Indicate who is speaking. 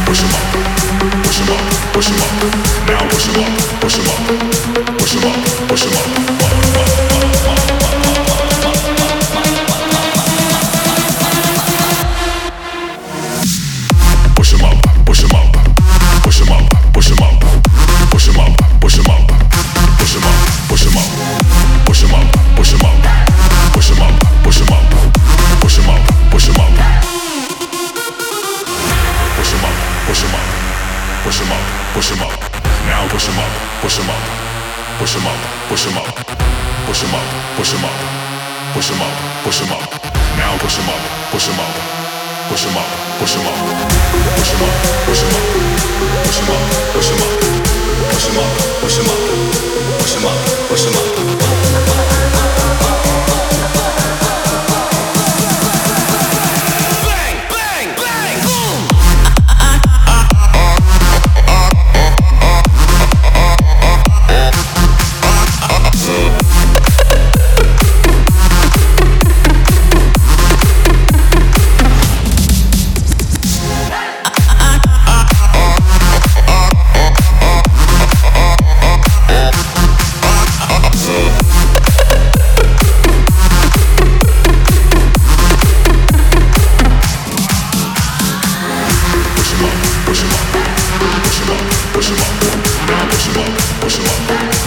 Speaker 1: push 'em up, push 'em up, push 'em up. Now push 'em up, push 'em up, push 'em up, push 'em up. Push 'em up, push 'em up, push 'em up, push 'em up, push 'em up, push 'em up, push 'em up, push 'em up, push 'em up, push 'em up, push 'em up, push 'em up, push 'em up, push 'em up, push 'em up, push 'em up, push 'em up, push 'em up. Now push 'em up, push 'em up, push 'em up, push 'em up, push 'em up, push 'em up, push 'em up, push 'em up. Now push 'em up, push 'em up, push 'em up, push 'em up, push 'em up, push 'em up, push 'em up, push 'em up, push 'em up, push 'em up, push 'em up, push 'em up. Push 'em up, push 'em up, push 'em up. Now push 'em up, push 'em up.